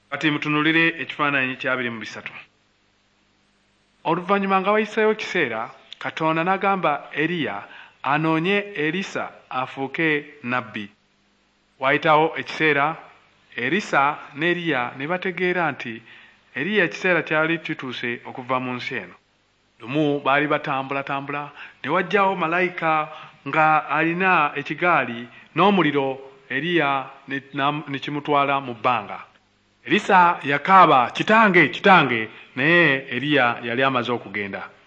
Kati mutunulire ekifaananyi kya 23. Oluvannyuma nga wayiseewo kiseera, Katonda n'agamba Eriya anoonye Erisa afuuke nabbi. Wayitawo ekiseera, Erisa ne Eriya ne bategeera nti Eriya ekiseera kyali kituuse okuva mu nsi eno. Lumu baali batambulatambula ne wajjawo malayika nga alina ekigaali n'omuliro, Eriya ne kimutwala mu bbanga. Erisa yakaaba, kitange, kitange, naye Eriya yali amaze okugenda.